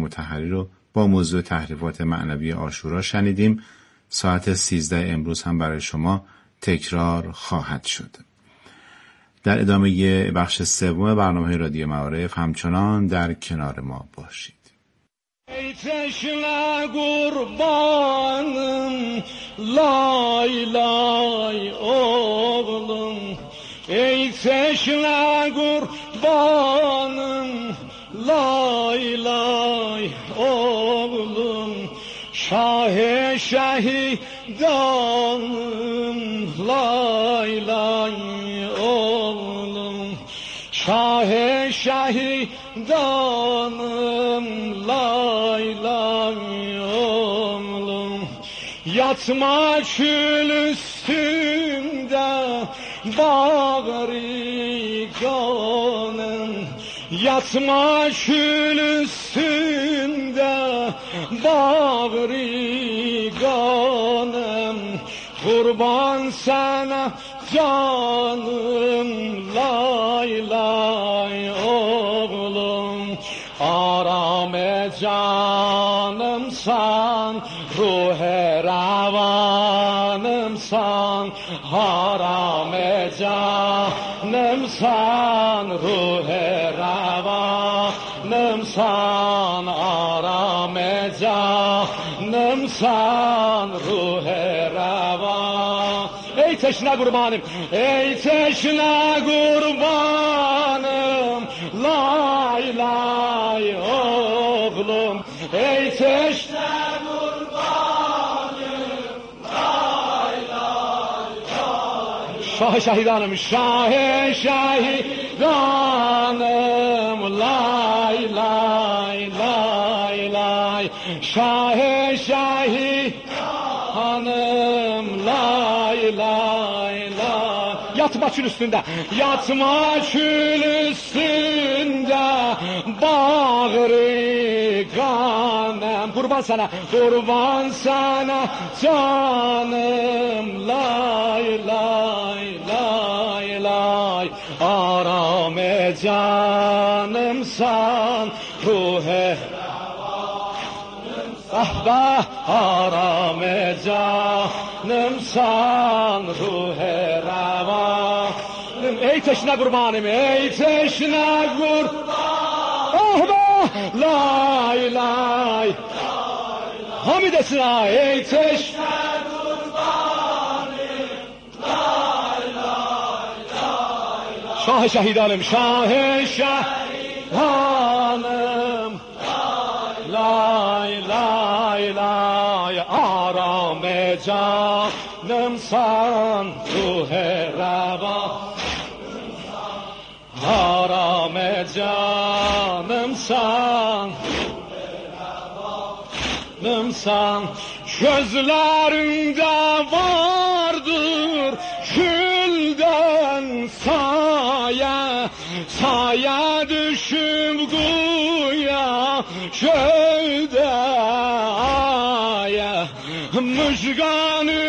مطهری رو با موضوع تحریفات معنوی عاشورا شنیدیم. ساعت 13 امروز هم برای شما تکرار خواهد شد. در ادامه بخش سوم برنامه رادیو معارف همچنان در کنار ما باشید. ای تشنه قربانم لای لای oğlum ای تشنه قربانم لای لای oğlum شاه شهیدانم لای لای oğlum شاه şehidanım lay lay oğlum yatma kül üstünde bağrı kanım yatma kül üstünde bağrı kanım kurban sana canım lay lay oğlum arame canımsan ruhe ravanımsan arame canımsan ruhe ravanımsan arame canımsan ruhe ravan ey teşne kurbanım ey teşne kurbanım lay lay oğlum ey teşne kurbanım lay lay lay şah şehidanım şah şehidanım lay lay lay lay şah şehidanım lay lay lay yatma kül üstünde yatma kül üstünde bağrı kanım kurban sana canım lay lay lay lay arame canımsan ruhe ahbah arame canımsan ruhe ravanım ey teşne kurbanım ey teşne kurbanım ahbah lay lay hamidesin ha ey teşne kurbanım lay lay lay şah şehidanım şah şehidanım lay lay lay arame canımsan ruhe ravanımsan arame canımsan ravanımsan gözlerinde vardır külden saye saye düşüp guya şöyle aya müjganı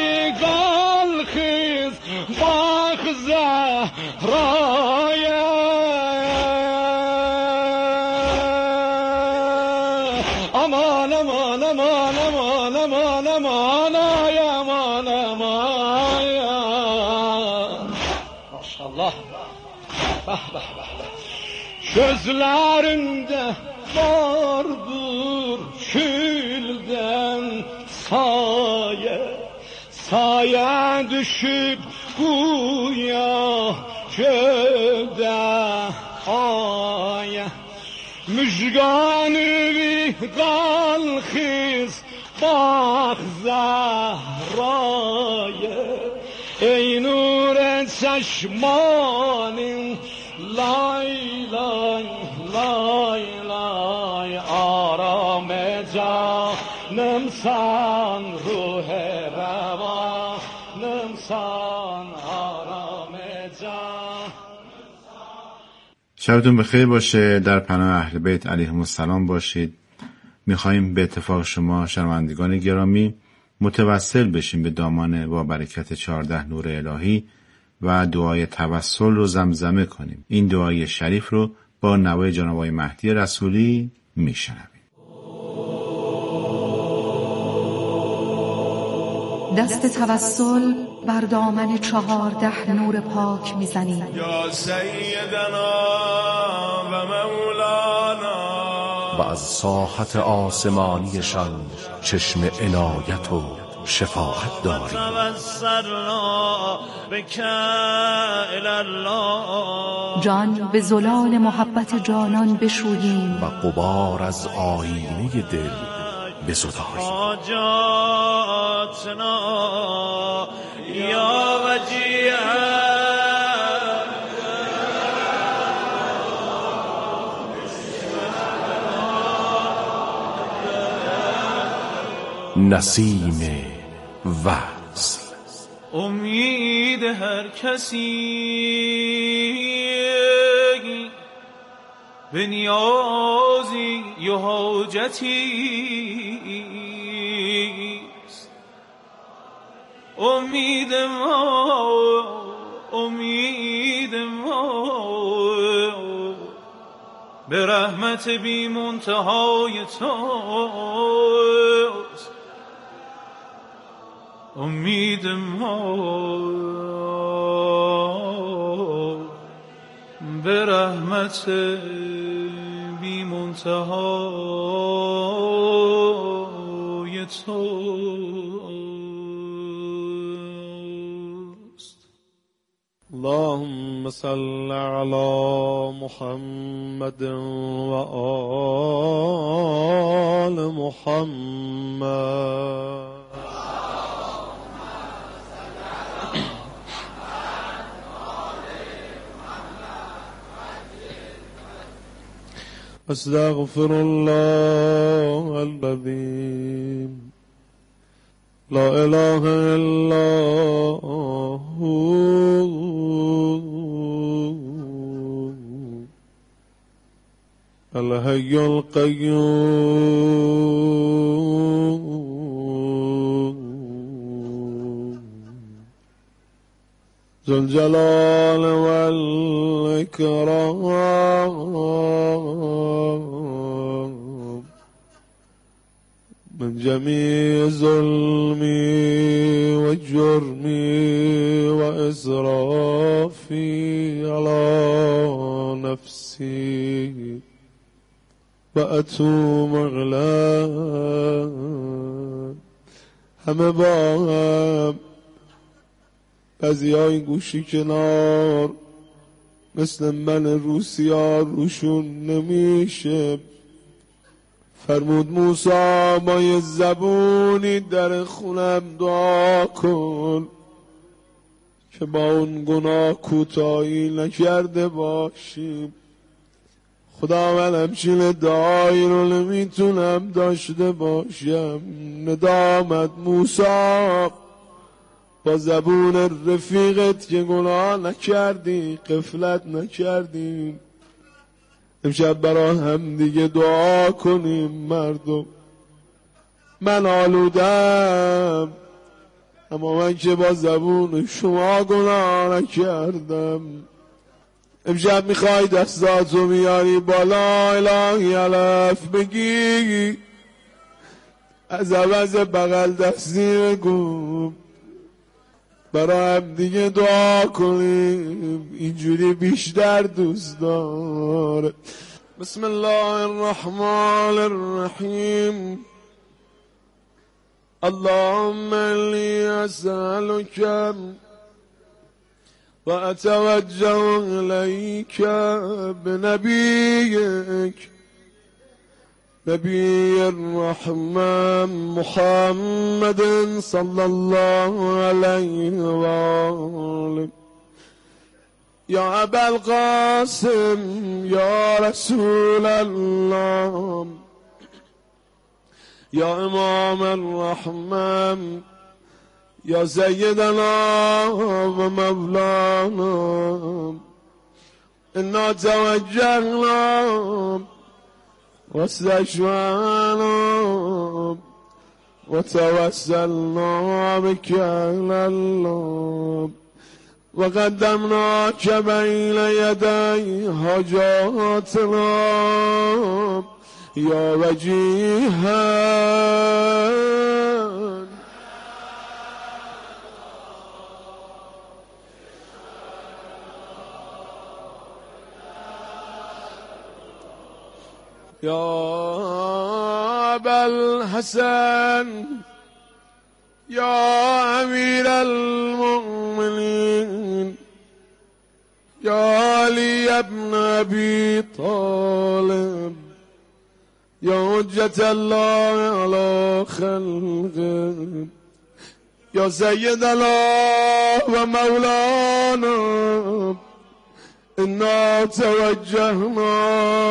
kalkız bak zahraya aman aman aman aman aman aman ay aman aman ya maşallah bah bah bah gözlerinde vardır külden saye saye düşüp kuya köyde aya müjganı bir kalkız bak zahraya ey nur çeşmanın lay lay lay lay arame canımsan ruhe ravanımsan arame canımsan. شبتون بخیر باشه. در پناه اهل بیت علیهم السلام باشید. میخواییم به اتفاق شما شنوندگان گرامی متوسل بشیم به دامان با برکت 14 نور الهی و دعای توسل رو زمزمه کنیم. این دعای شریف رو با نوای جناب آقای مهدی رسولی میشنویم. دست توسل بر دامن 14 نور پاک میزنیم. یا سیدنا و مولانا. و از ساحت آسمانیشان چشم عنایت و شفاعت داریم. توسلنا بک الی الله. جان به زلال محبت جانان بشوییم و غبار از آینه دل بزداییم. حاجاتنا یا وجیه نسیم وصل. امید هر کسی به نیازی یا حاجتیست. امید ما به رحمت بی منتهای توست. امید ما به رحمت بی منتهای توست. اللهم صل علی محمد و آل محمد. استغفر الله العظیم لا اله الا هو الحی القیوم ذو الجلال والإكرام من جميع ظلمي وجرمي وإسرافي على نفسي وأتوب إليك. همه با هم بعضی‌های گوشی کنار مثل من روسیا روشون نمیشه. فرمود موسی با یه زبونی در خونم دعا کن که با اون گناه کوتاهی نکرده باشیم. خدا من همچین دعایی رو نمیتونم داشته باشم. ندامت موسی با زبون رفیقت که گناه نکردی، غفلت نکردی. امشب برای هم دیگه دعا کنیم مردم. من آلودم اما من که با زبون شما گناه نکردم. امشب میخوای دستاتو میاری بالا الهی الف بگی، از عوض بغل دستی بگو، برای هم دیگه دعا کنیم. اینجوری بیشتر دوست داره. بسم الله الرحمن الرحیم. اللهم انی اسألک و اتوجه الیک بنبیک نبی الرحمن محمد صلی الله علیه و آله. یا ابا القاسم یا رسول الله یا امام الرحمن یا سیدنا و مولانا انا توجهنا واستشفعنا وتوسلنا بك إلى الله وقدمناك بين يدي حاجاتنا يا وجيها يا أبا الحسن يا أمير المؤمنين يا علي بن أبي طالب يا حجة الله على خلقه يا سيدنا ومولانا إنا توجهنا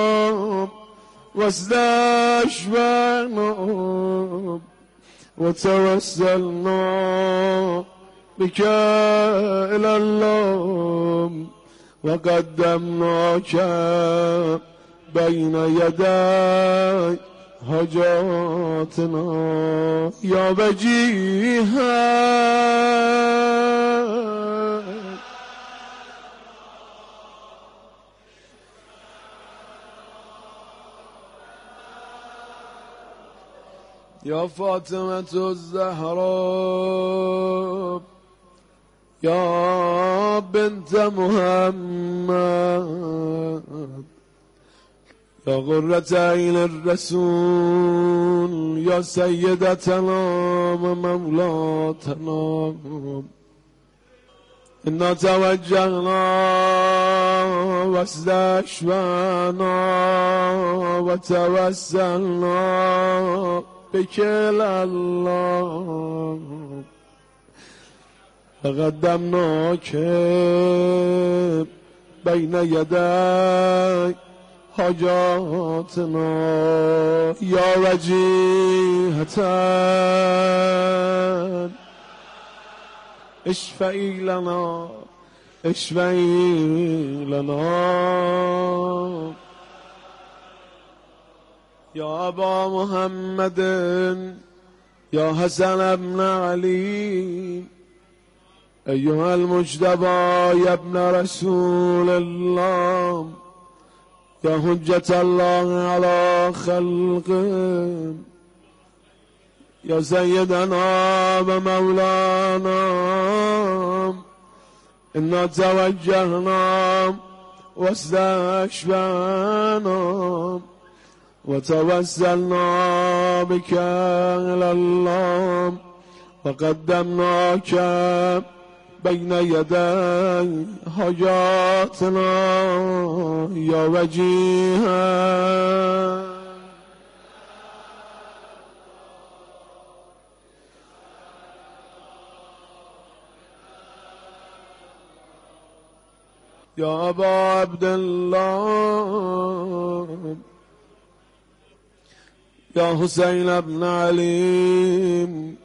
واستشفعنا وتوسلنا بك إلى الله وقدمناك بين يدي حاجاتنا يا وجيها يا فاطمة الزهراء يا بنت محمد يا غرة عين الرسول يا سيدتنا ومولاتنا إنا توجهنا واستشفعنا وتوسلنا بك إلى الله فقدمناك بين يدي حاجاتنا يا وجيهة اشفعي لنا اشفعي لنا يا أبا محمد يا حسن بن علي أيها المجتبى يا ابن رسول الله يا حجة الله على خلقه يا سيدنا ومولانا إنا توجهنا واستشفعنا وتوسلنا بك إلى الله وقدمناك بين يدي حاجاتنا يا وجيها يا أبا عبد الله يا حسين بن علي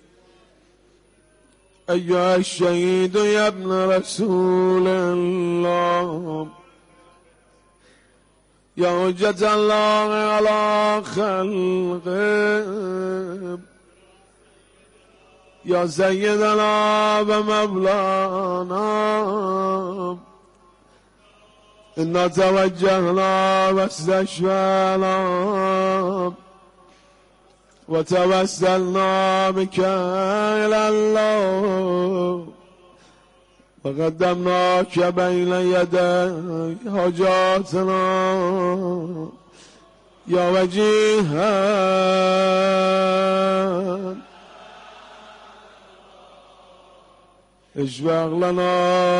أيها الشهيد يا ابن رسول الله يا حجة الله على خلقه يا سيدنا ومولانا إنا توجهنا واستشفعنا وتوسلنا بك إلى الله وقدمناك بين يدي حاجاتنا يا وجيها اشفع لنا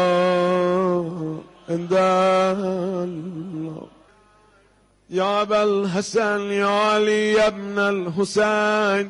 عند الله يا أبا الحسن يا علي بن الحسين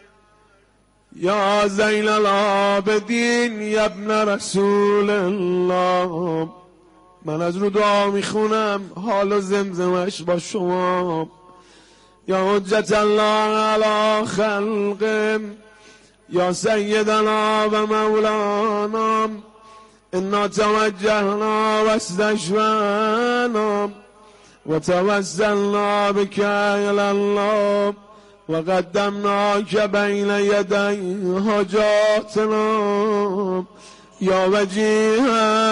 يا زين العابدین یا ابن رسول الله. من از رو دعا میخونم حال و زمزمش با شما. یا حجت الله علی خلقم یا سیدنا و مولانا انا توجهنا واستشفعنا وتوسلنا بك إلى الله وقدمناك بين يدي حاجاتنا يا وجيها.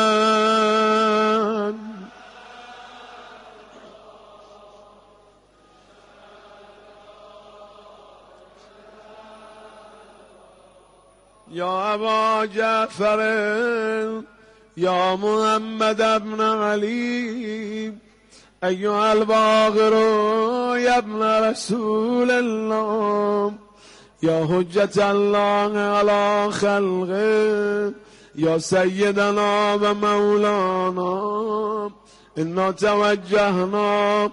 يا أبا جعفر يا محمد بن علي أيها الباقر يا ابن رسول الله يا حجة الله على خلقه يا سيدنا ومولانا إنا توجهنا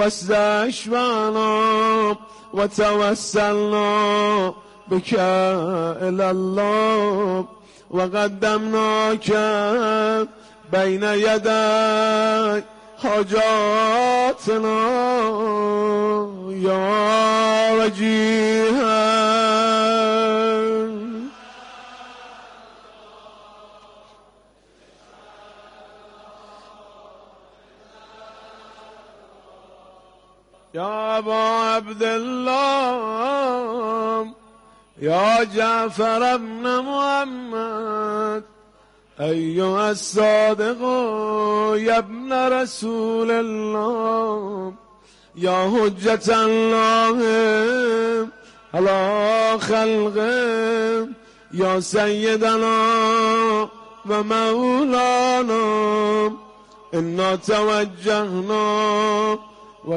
واستشفعنا وتوسلنا بك إلى الله وقدمناك بين يدي حاجاتنا يا وجيها يا أبا عبد الله يا جعفر بن محمد أيها الصادق يا ابن رسول الله يا حجة الله على خلقه يا سيدنا ومولانا إنا توجهنا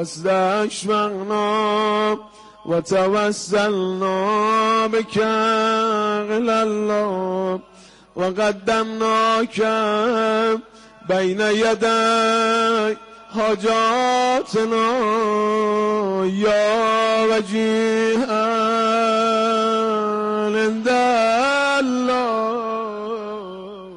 واستشفعنا وتوسلنا بك إلى الله وقدمناك بين يدي حاجاتنا يا وجيها عند الله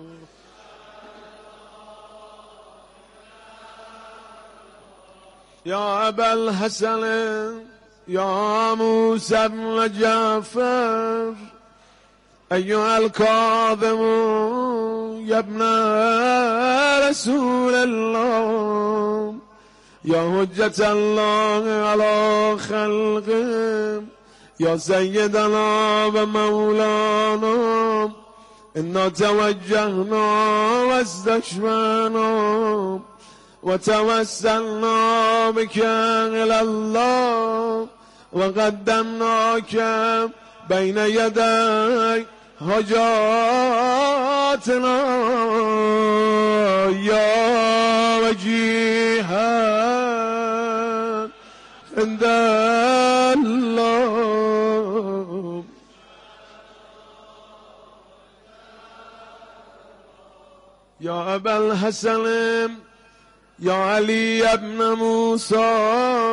يا أبا الحسن يا موسى بن جعفر أيها الكاظم يا ابن رسول الله يا حجة الله على خلقه يا سيدنا ومولانا إنا توجهنا واستشفعنا وتوسلنا بك إلى الله وقدمناك بين يدي حاجاتنا يا وجيها عند الله يا أبا الحسن يا علي بن موسى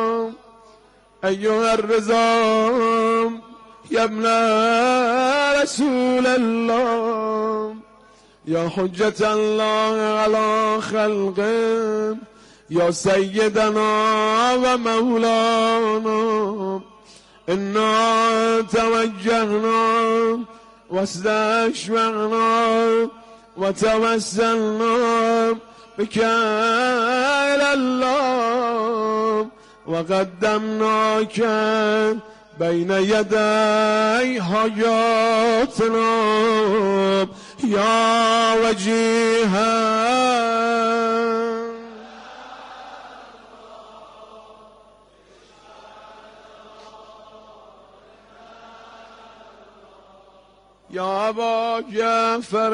أيها الرضا يا ابن رسول الله يا حجة الله على خلقه يا سيدنا ومولانا إنا توجهنا واستشفعنا وتوسلنا بك إلى الله وقدمناك بين يدي حاجاتنا يا وجيها يا أبا جعفر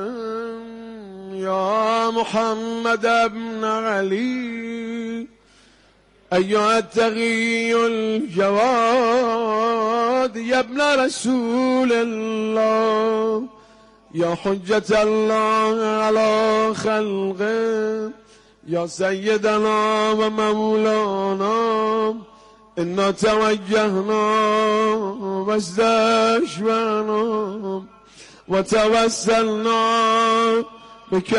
يا محمد بن علي أيها التقي الجواد يا ابن رسول الله يا حجة الله على خلقه يا سيدنا ومولانا إنا توجهنا واستشفعنا وتوسلنا بك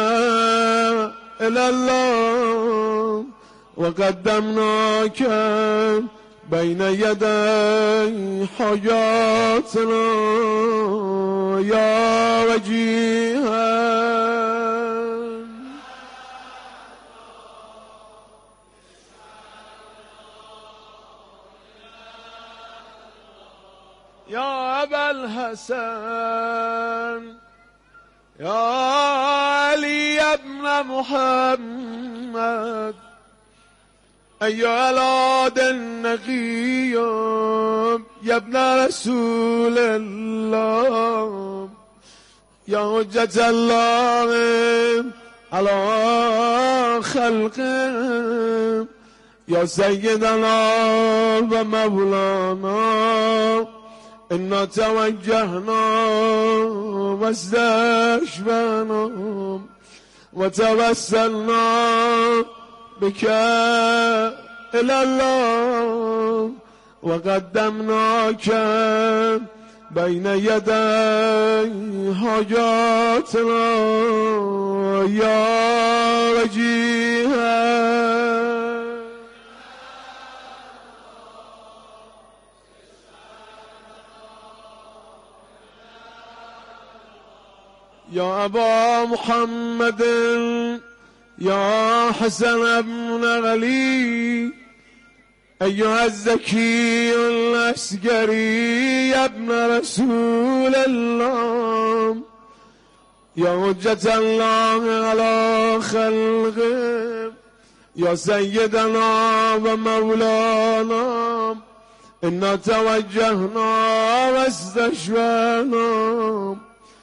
إلى الله وقدمناك بين يدي حاجاتنا يا وجيها يا أبا الحسن يا علي بن محمد أيها العاد النقي يا ابن رسول الله يا حجة الله على خلقه يا سيدنا ومولانا إنا توجهنا واستشفعنا وتوسلنا بك إلى الله وقدمناك بين يدي حاجاتنا يا وجيها. يا أبا محمد يا حسن بن علي أيها الزكي العسكري يا ابن رسول الله يا حجة الله على خلقه يا سيدنا ومولانا إنا توجهنا واستشفعنا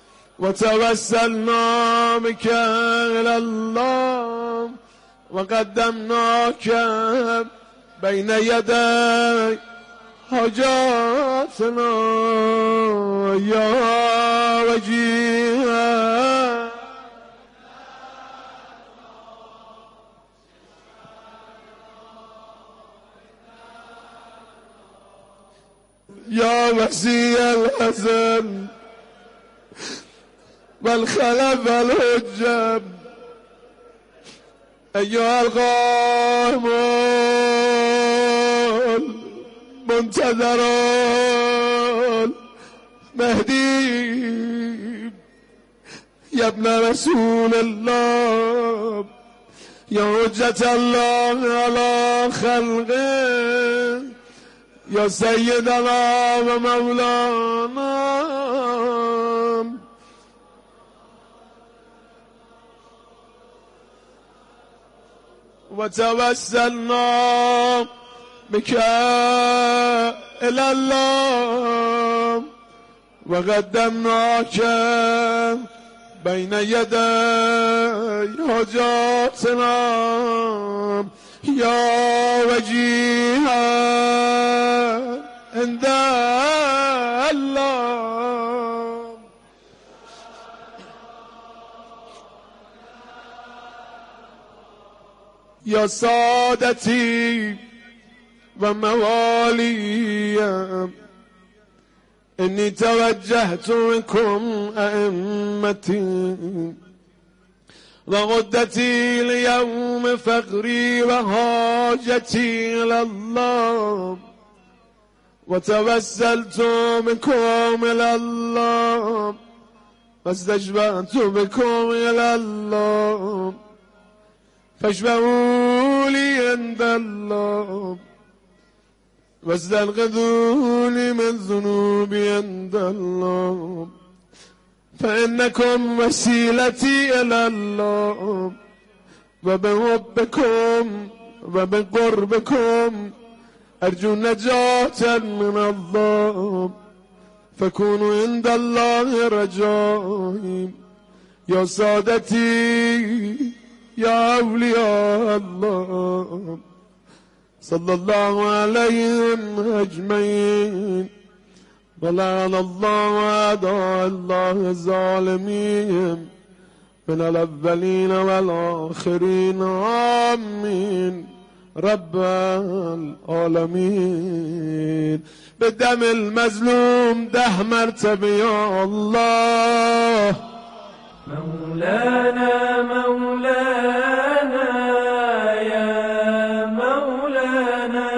وتوسلنا بك إلى الله وقدمناك بين يدي حاجاتنا يا وجيها. يا وسيع الحزن والخلف الحجب أيها القائم منتظر مهدي يا ابن رسول الله يا حجة الله على خلقه يا سيدنا ومولانا وتوسلنا بك إلى الله وقدمناك بين يدي حاجاتنا يا وجيها عند الله. يا سادتي وموالي إني توجهت بكم أئمتي وغدتي اليوم فقري وحاجتي إلى الله وتوسلت بكم إلى الله واستشفعت بكم إلى الله فاشفعوا لي عند الله واستنقذوني من ذنوبي عند الله فإنكم وسيلتي إلى الله وبحبكم وبقربكم أرجو نجاة من الله فكونوا عند الله رجائي يا سادتي يا أولياء الله صلى الله عليهم أجمعين ولعن الله أعداء الله الظالمين من الأولين والآخرين آمين رب العالمين. بدم المظلوم 10 مرتبة يا الله. مولانا مولانا يا مولانا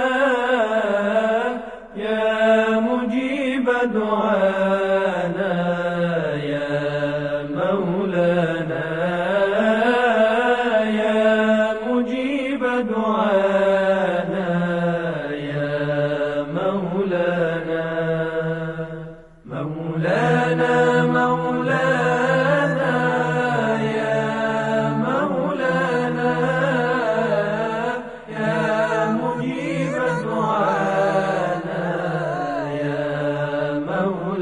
يا مجيب دعانا يا مولانا يا مجيب دعانا يا مولانا مولانا مولانا يا مولانا يا مجيب دعانا يا مولانا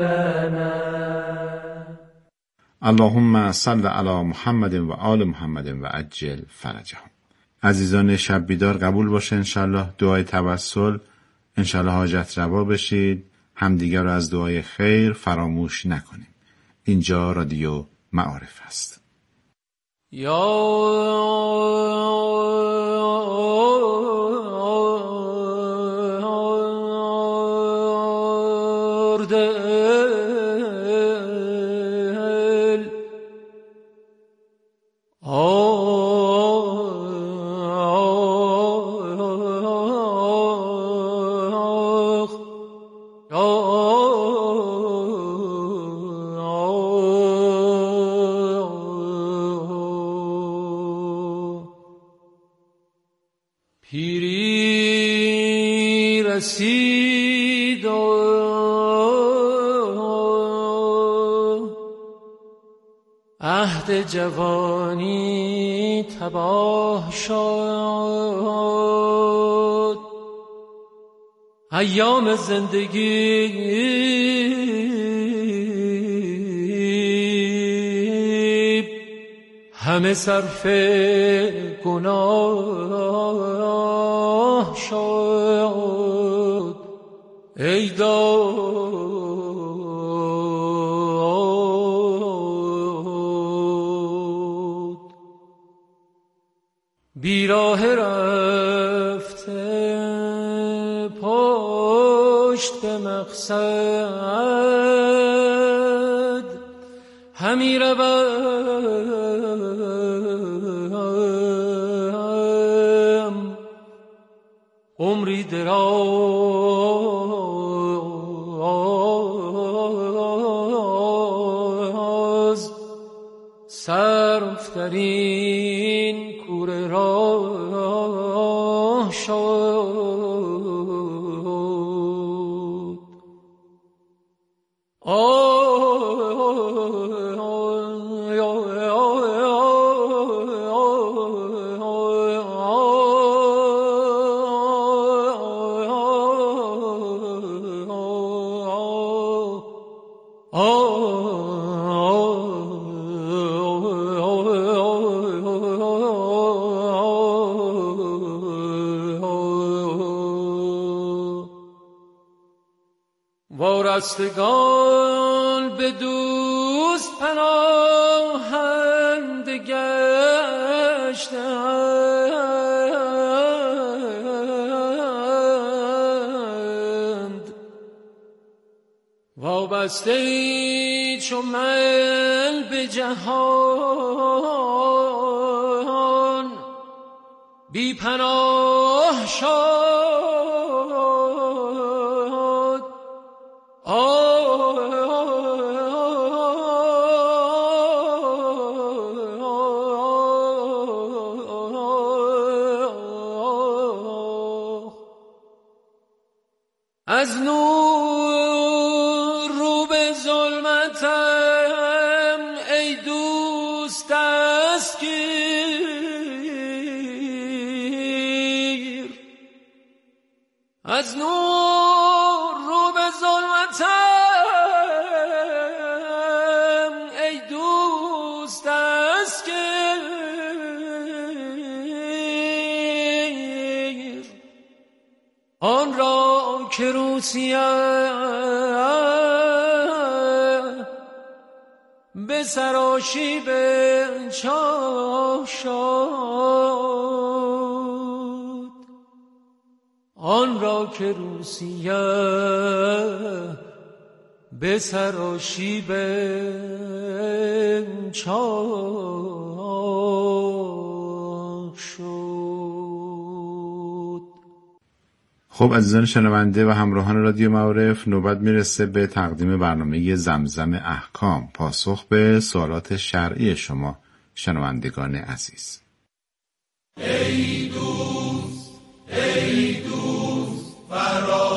اللهم صل علی محمد و آل محمد و عجل فرجهم. عزیزان شب بیدار قبول باشه انشالله. دعای توسل انشالله حاجت روا بشید. همدیگر رو از دعای خیر فراموش نکنیم. اینجا رادیو معارف هست. پیری رسید و عهد جوانی تباه شد. ایام زندگی همه صرف گناه شد. ای داد بیراه رفته پشت به مقصد همی روم عمری دراز صرف در این کوره راه شد. وارستگان به دوست پناهند گشتند. وابسته چو من به جهان بی پناه شد. از نور رو به ظلمتم ای دوست دستگیر. از نور رو به ظلمتم ای دوست دستگیر. آن را که روسیه به سراشیب چاه شد. آن را که روسیه به سراشیب چاه شد. خب عزیزان شنونده و همراهان رادیو معارف، نوبت میرسه به تقدیم برنامه زمزم احکام، پاسخ به سوالات شرعی شما شنوندگان عزیز. ای دوست فرا